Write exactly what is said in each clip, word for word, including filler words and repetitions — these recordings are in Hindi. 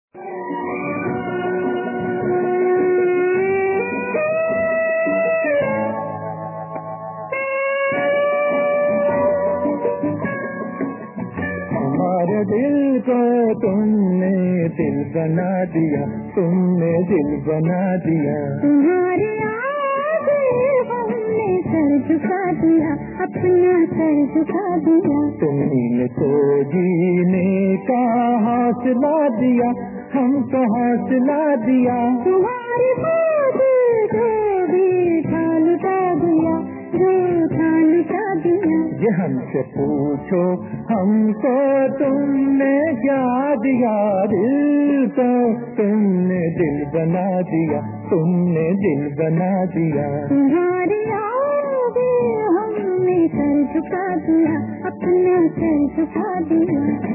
हमारे दिल को तुमने दिल बना दिया, तुमने दिल बना दिया। तुम्हारे आगे हमने सर झुका दिया, अपना सर झुका दिया। तुमने तो जीने का हौसला दिया, हमको हौसला दिया। तुम्हारी बात जो भी ठान का दिया, जो ठान का दिया। ये हमसे पूछो हमको तुमने क्या दिया, दिल को तुमने दिल बना दिया, तुमने दिल बना दिया। तुम्हारे आगे हमने सर झुका दिया, अपना सर झुका दिया।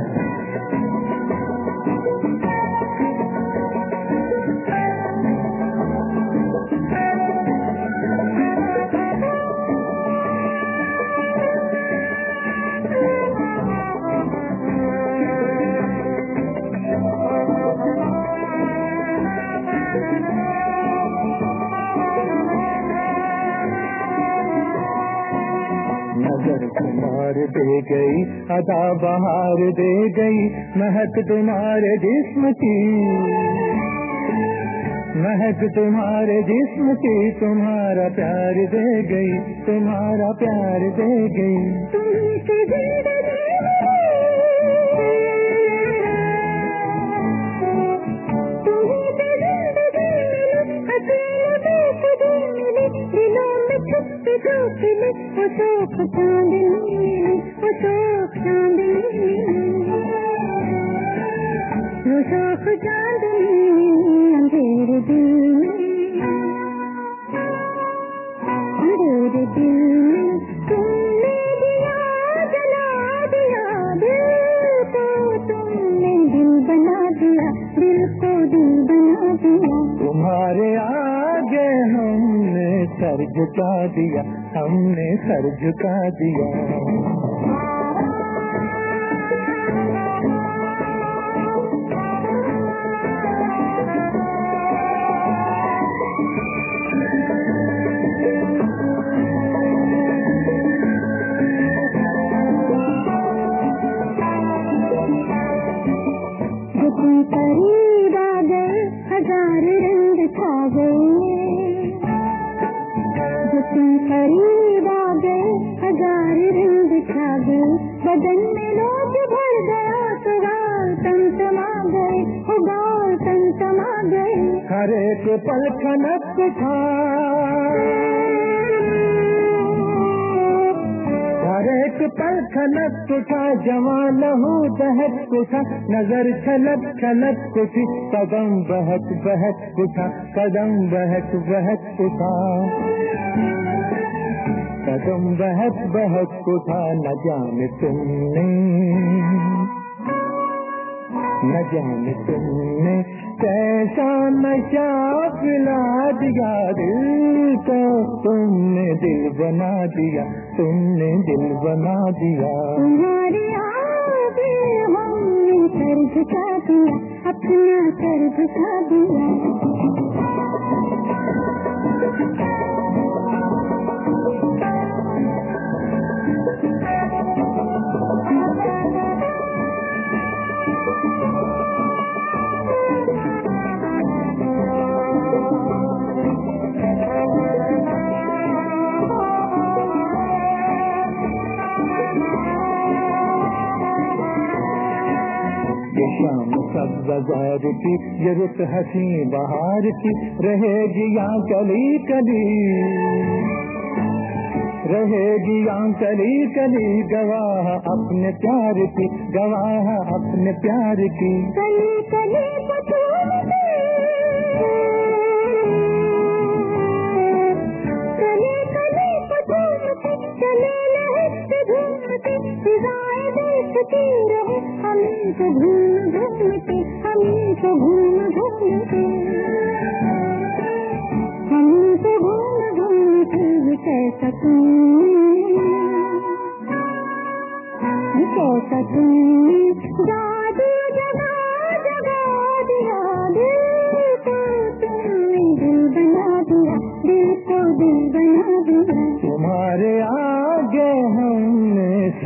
नजर तुम्हारे दे गई, अदा बहार दे गई, महक तुम्हारे जिस्म की, महक तुम्हारे जिस्म की। तुम्हारा प्यार दे गई, तुम्हारा प्यार दे गई। तुमसे जिंदगी वो शोक चांदनी, वो शोक चांदनी, वो शोक चांदनी अंधेरे दिल में, अंधेरे दिल में तुमने दिया, जला दिया। दिल को तुमने दिल बना दिया, दिल को दिल बना दिया। तुम्हारे आगे हमने सर झुका दिया, हमने सर झुका दिया। जो तुम करीब आ गए, हजार रंग छा गए। जो तुम करीब आ गए, हजार रंग छा गए। बदन में लोग भर गया, तो गाल तमतमा गए, हो गाल तमतमा गए। हर एक पल खनक था, हर एक पल खनक था, जवान लहू दहक था, नजर छलक छलक थी, कदम बहक बहक था, कदम बहक बहक था, कदम बहक बहक था। न जाने तुमने, न जाने तुमने कैसा नशा पिला दिया, दिल को तुमने दिल बना दिया, तुमने दिल बना दिया। तुम्हारे आगे हमने सर झुका दिया, अपना सर झुका दिया। शाम सब बाजार की, ये रुत हसी बहार की, रहेगी यहाँ कली कली, रहेगी यहाँ कली कली, गवाह अपने प्यार की, गवाह अपने प्यार की। कली कली बतूल दे, कली कली बतूल दे, चले लहर घूमते, फिजाएं देखती रहे, हमें तो घूम घूमते, हमें तो घूम घूमते, हमें तो घूम घूमते। कैसा तुमने, कैसा तुमने जादू जगा जगा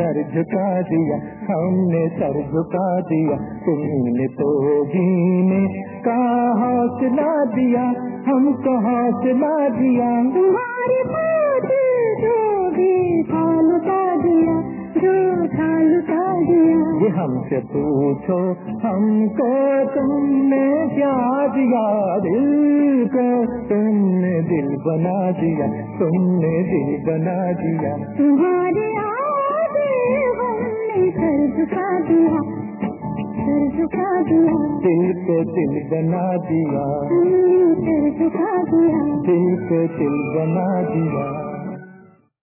सर झुका दिया, हमने सर झुका दिया, तुमने तो जीने का हौसला दिया, हमको हौसला दिया। तुम्हारी बात जो भी था लुटा दिया, जो था लुटा दिया। ये हमसे पूछो हमको तुमने क्या दिया, दिल को तुमने दिल बना दिया, तुमने दिल बना दिया। तुम्हारे आगे हमने सर झुका दिया, सर झुका दिया, दिल को दिल बना दिया, हमने सर झुका दिया, दिल को दिल बना दिया।